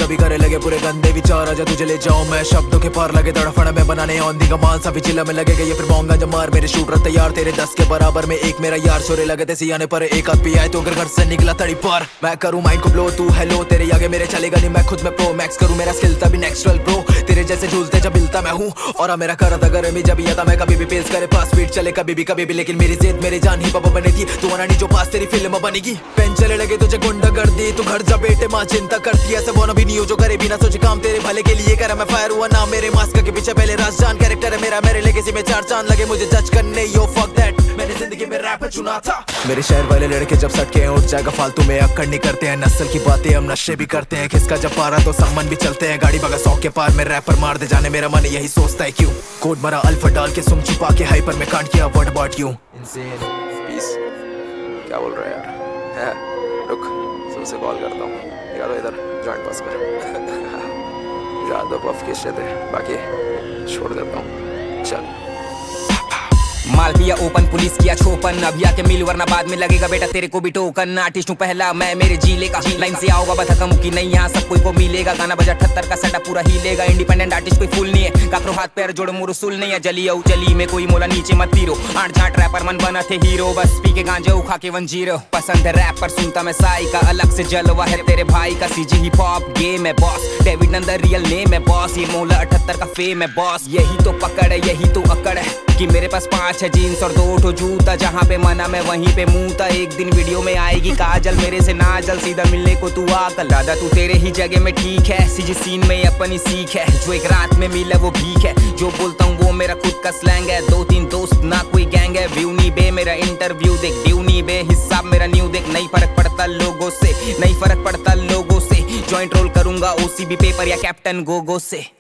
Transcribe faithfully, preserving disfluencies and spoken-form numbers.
कभी करे लगे पूरे गंदे विचार, आजा तुझे ले जाऊं मैं शब्दों के पार, लगे तड़फड़ में बनाने औंधी कमाल सा चिल्ला में लगेगा ये फिर मौंगा जब मार, मेरे शूटर तैयार तेरे दस के बराबर में एक मेरा यार, छोरे लगे थे सियाने पर एक आध पी आए तो अगर घर से निकला तड़ी पार, मैं करूं माइंड को ब्लो तू हेलो, तेरे आगे मेरे चलेगा नहीं, मैं खुद में प्रो मैक्स करूं, मेरा स्किल तभी नेक्स्ट लेवल ब्रो, तेरे जैसे झूलते जब मिलता मैं हूं, और मेरा कर था घर में जब था मैं कभी भी पेश करे पास स्पीड चले कभी भी कभी भी, लेकिन मेरी जिद मेरी जान ही पापा बनी थी, तू आना नहीं जो पास तेरी फिल्म बनेगी, पेन चले लगे तुझे गुंडा कर दी, तू घर जा बेटे माँ चिंता करती है, सब वो भी नहीं हो जो करे बिना सोचे काम तेरे भले के लिए करा, मैं फायर हुआ नाम मेरे मास्क के पीछे पहले राज जान, कैरेक्टर है मेरा मेरे लेगेसी में चार चांद लगे मुझे जज करने, यो फक दैट मैंने जिंदगी में रैप चुना था, मेरे शहर वाले लड़के जब सटके उठ जाएगा फालतू में अक्कड़ नहीं करते हैं, नस्ल की बातें हम नशे भी करते हैं, किसका जब पारा तो सम्मान भी चलते हैं, गाड़ी बगा सौ के पार में रैपर मार दे जाने, मेरा मन यही सोचता है क्यों, कोड मरा अल्फा डाल के सुम छुपा के हाइपर में कांट किया what about you, insane peace क्या बोल रहा है यार, है रुक तुमसे कॉल करता हूँ यार, इधर जॉइंट पास कर ज़्यादा पफ किस थे, बाकी छोड़ देता हूँ चल। माल पिया ओपन पुलिस किया छोपन, अभी आके मिल वरना बाद में लगेगा बेटा तेरे को भी टोकन, आर्टिस्ट हूँ पहला मैं मेरे जिले का, लाइन से आओगा बता मुकी नहीं यहाँ सब कोई को मिलेगा, गाना बजा अठहत्तर का सेटअप पूरा हिलेगा, इंडिपेंडेंट आर्टिस्ट कोई फुल नहीं है, काकरो हाथ पैर जोड़ मुर सुल नहीं है, जली औ चली में कोई मोला नीचे मत तीरो, आठ झाट रैपर मन बना थे हीरो, बस पी के गांजे उखा के वन जीरो, पसंद है रैप पर सुनता मैं साई का, अलग से जलवा है तेरे भाई का, सीजी हिप हॉप गेम है boss, David Nandar real name है बॉस, ये मोला अठहत्तर का फेम है बॉस, यही तो पकड़ है यही तो अकड़ है कि मेरे पास पांच है जीन्स और दो ठो जूता, जहाँ पे मना मैं वहीं पे मुंहता, एक दिन वीडियो में आएगी काजल मेरे से नाजल, सीधा मिलने को तू आ कल, दादा तू तेरे ही जगह में ठीक है, सीजी सीन में अपनी सीख है, जो एक रात में मिला वो भीख है, जो बोलता हूँ वो मेरा खुद का स्लैंग है, दो तीन दोस्त ना कोई गैंग है, व्यू नी बे मेरा इंटरव्यू देख, ड्यू नी बे हिसाब मेरा न्यू देख, नहीं फर्क पड़ता लोगों से, नहीं फर्क पड़ता लोगों से, जॉइंट रोल करूंगा ओसीबी पेपर या कैप्टन गोगो से।